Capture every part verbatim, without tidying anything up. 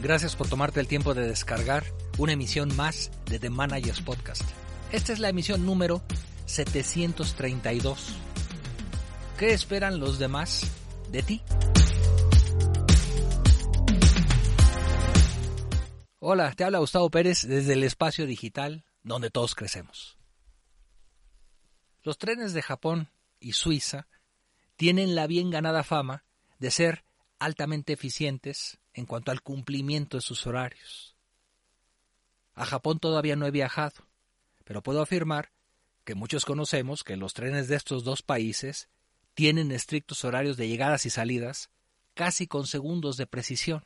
Gracias por tomarte el tiempo de descargar una emisión más de The Managers Podcast. Esta es la emisión número setecientos treinta y dos. ¿Qué esperan los demás de ti? Hola, te habla Gustavo Pérez desde el espacio digital donde todos crecemos. Los trenes de Japón y Suiza tienen la bien ganada fama de ser altamente eficientes en cuanto al cumplimiento de sus horarios. A Japón todavía no he viajado, pero puedo afirmar que muchos conocemos que los trenes de estos dos países tienen estrictos horarios de llegadas y salidas, casi con segundos de precisión.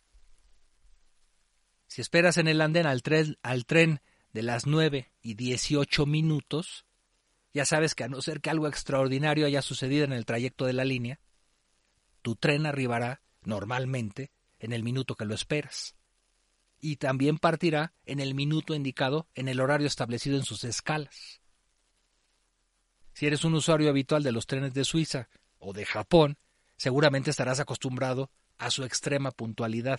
Si esperas en el andén al tren, al tren de las nueve y dieciocho minutos, ya sabes que a no ser que algo extraordinario haya sucedido en el trayecto de la línea, tu tren arribará normalmente en el minuto que lo esperas. Y también partirá en el minuto indicado en el horario establecido en sus escalas. Si eres un usuario habitual de los trenes de Suiza o de Japón, seguramente estarás acostumbrado a su extrema puntualidad.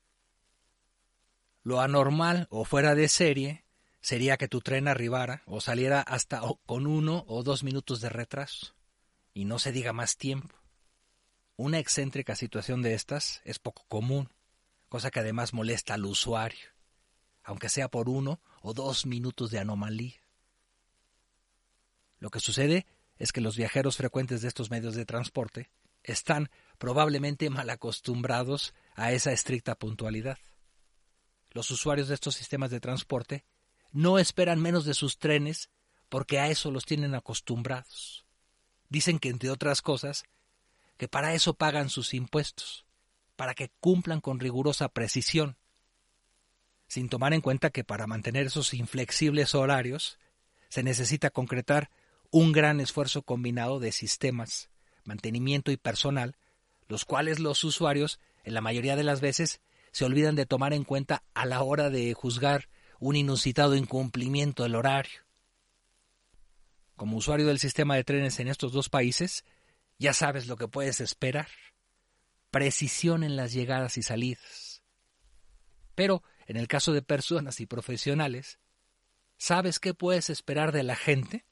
Lo anormal o fuera de serie sería que tu tren arribara o saliera hasta con uno o dos minutos de retraso, y no se diga más tiempo. Una excéntrica situación de estas es poco común, cosa que además molesta al usuario, aunque sea por uno o dos minutos de anomalía. Lo que sucede es que los viajeros frecuentes de estos medios de transporte están probablemente mal acostumbrados a esa estricta puntualidad. Los usuarios de estos sistemas de transporte no esperan menos de sus trenes porque a eso los tienen acostumbrados. Dicen que, entre otras cosas, que para eso pagan sus impuestos, para que cumplan con rigurosa precisión, sin tomar en cuenta que para mantener esos inflexibles horarios se necesita concretar un gran esfuerzo combinado de sistemas, mantenimiento y personal, los cuales los usuarios, en la mayoría de las veces, se olvidan de tomar en cuenta a la hora de juzgar un inusitado incumplimiento del horario. Como usuario del sistema de trenes en estos dos países, ya sabes lo que puedes esperar: precisión en las llegadas y salidas. Pero, en el caso de personas y profesionales, ¿sabes qué puedes esperar de la gente?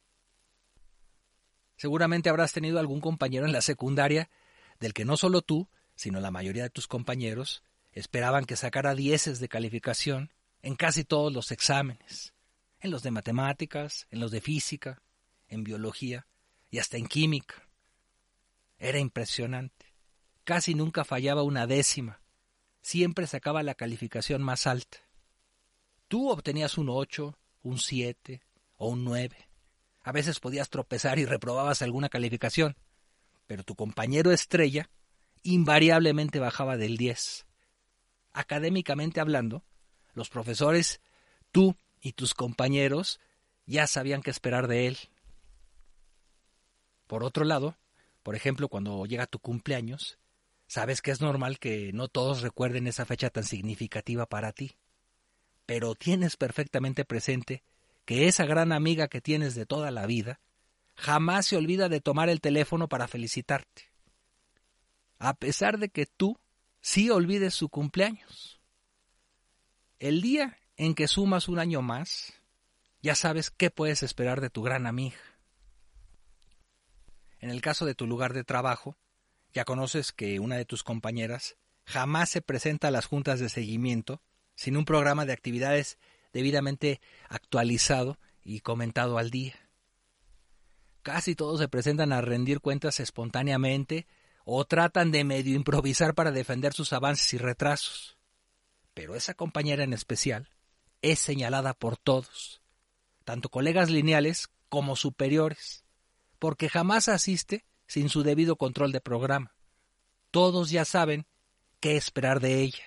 Seguramente habrás tenido algún compañero en la secundaria del que no solo tú, sino la mayoría de tus compañeros esperaban que sacara dieces de calificación en casi todos los exámenes, en los de matemáticas, en los de física, en biología y hasta en química. Era impresionante. Casi nunca fallaba una décima. Siempre sacaba la calificación más alta. Tú obtenías un ocho, un siete o un nueve. A veces podías tropezar y reprobabas alguna calificación, pero tu compañero estrella invariablemente bajaba del diez. Académicamente hablando, los profesores, tú y tus compañeros ya sabían qué esperar de él. Por otro lado, por ejemplo, cuando llega tu cumpleaños, sabes que es normal que no todos recuerden esa fecha tan significativa para ti, pero tienes perfectamente presente que esa gran amiga que tienes de toda la vida jamás se olvida de tomar el teléfono para felicitarte, a pesar de que tú sí olvides su cumpleaños. El día en que sumas un año más, ya sabes qué puedes esperar de tu gran amiga. En el caso de tu lugar de trabajo, ya conoces que una de tus compañeras jamás se presenta a las juntas de seguimiento sin un programa de actividades debidamente actualizado y comentado al día. Casi todos se presentan a rendir cuentas espontáneamente o tratan de medio improvisar para defender sus avances y retrasos. Pero esa compañera en especial es señalada por todos, tanto colegas lineales como superiores, porque jamás asiste sin su debido control de programa. Todos ya saben qué esperar de ella.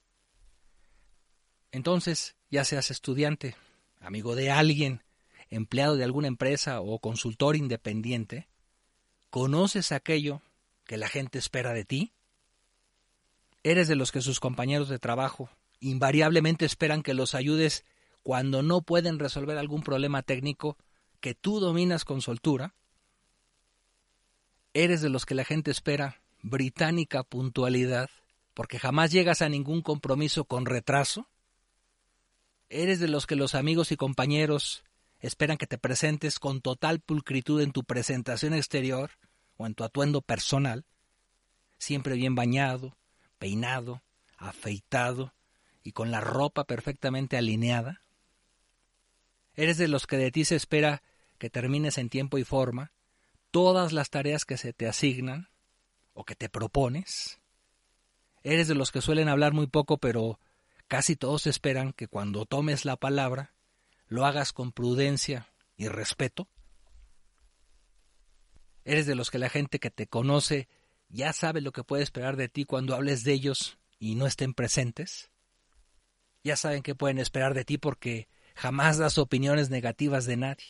Entonces, ya seas estudiante, amigo de alguien, empleado de alguna empresa o consultor independiente, ¿conoces aquello que la gente espera de ti? ¿Eres de los que sus compañeros de trabajo invariablemente esperan que los ayudes cuando no pueden resolver algún problema técnico que tú dominas con soltura? ¿Eres de los que la gente espera británica puntualidad porque jamás llegas a ningún compromiso con retraso. ¿Eres de los que los amigos y compañeros esperan que te presentes con total pulcritud en tu presentación exterior o en tu atuendo personal, siempre bien bañado, peinado, afeitado y con la ropa perfectamente alineada? ¿Eres de los que de ti se espera que termines en tiempo y forma todas las tareas que se te asignan o que te propones? ¿Eres de los que suelen hablar muy poco, pero casi todos esperan que cuando tomes la palabra lo hagas con prudencia y respeto? ¿Eres de los que la gente que te conoce ya sabe lo que puede esperar de ti cuando hables de ellos y no estén presentes? Ya saben qué pueden esperar de ti porque jamás das opiniones negativas de nadie.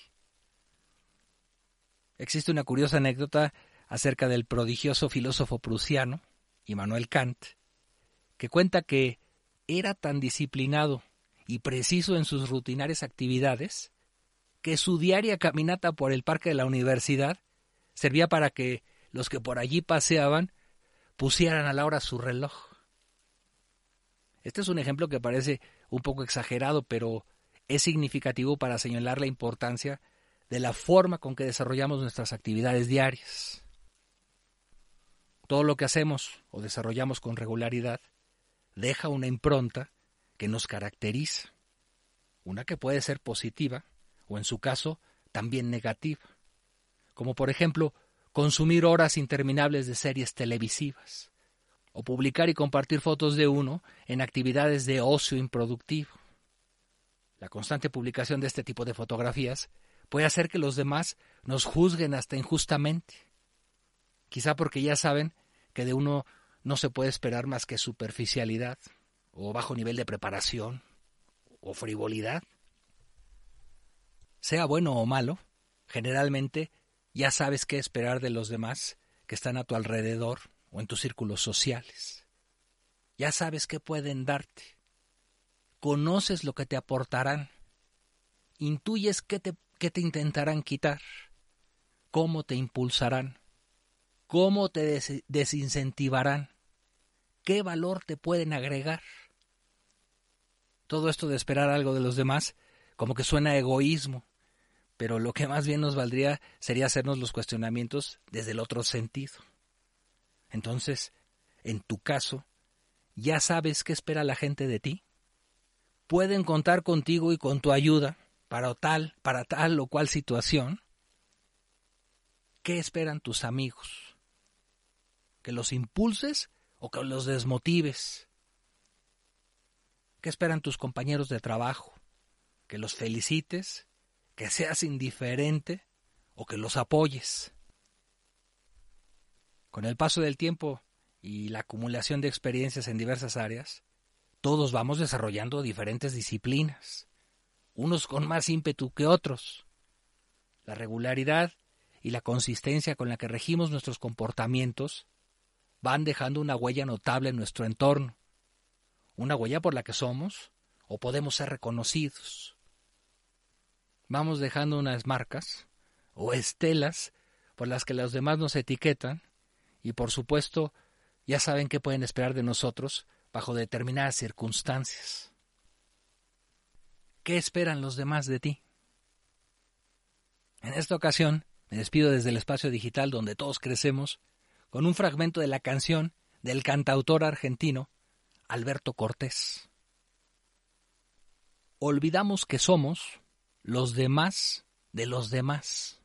Existe una curiosa anécdota acerca del prodigioso filósofo prusiano, Immanuel Kant, que cuenta que era tan disciplinado y preciso en sus rutinarias actividades que su diaria caminata por el parque de la universidad servía para que los que por allí paseaban pusieran a la hora su reloj. Este es un ejemplo que parece un poco exagerado, pero es significativo para señalar la importancia de la forma con que desarrollamos nuestras actividades diarias. Todo lo que hacemos o desarrollamos con regularidad deja una impronta que nos caracteriza, una que puede ser positiva o, en su caso, también negativa, como por ejemplo consumir horas interminables de series televisivas o publicar y compartir fotos de uno en actividades de ocio improductivo. La constante publicación de este tipo de fotografías puede hacer que los demás nos juzguen hasta injustamente, quizá porque ya saben que de uno no se puede esperar más que superficialidad o bajo nivel de preparación o frivolidad. Sea bueno o malo, generalmente ya sabes qué esperar de los demás que están a tu alrededor o en tus círculos sociales. Ya sabes qué pueden darte. Conoces lo que te aportarán. Intuyes qué te, qué te intentarán quitar, cómo te impulsarán, cómo te des- desincentivarán, qué valor te pueden agregar. Todo esto de esperar algo de los demás como que suena a egoísmo, pero lo que más bien nos valdría sería hacernos los cuestionamientos desde el otro sentido. Entonces, en tu caso, ¿ya sabes qué espera la gente de ti? ¿Pueden contar contigo y con tu ayuda para tal, para tal o cual situación? ¿Qué esperan tus amigos? ¿Que los impulses o que los desmotives? ¿Qué esperan tus compañeros de trabajo? ¿Que los felicites? ¿Que seas indiferente o que los apoyes? Con el paso del tiempo y la acumulación de experiencias en diversas áreas, todos vamos desarrollando diferentes disciplinas, unos con más ímpetu que otros. La regularidad y la consistencia con la que regimos nuestros comportamientos van dejando una huella notable en nuestro entorno, una huella por la que somos o podemos ser reconocidos. Vamos dejando unas marcas o estelas por las que los demás nos etiquetan y, por supuesto, ya saben qué pueden esperar de nosotros bajo determinadas circunstancias. ¿Qué esperan los demás de ti? En esta ocasión me despido desde el espacio digital donde todos crecemos con un fragmento de la canción del cantautor argentino Alberto Cortés. Olvidamos que somos los demás de los demás.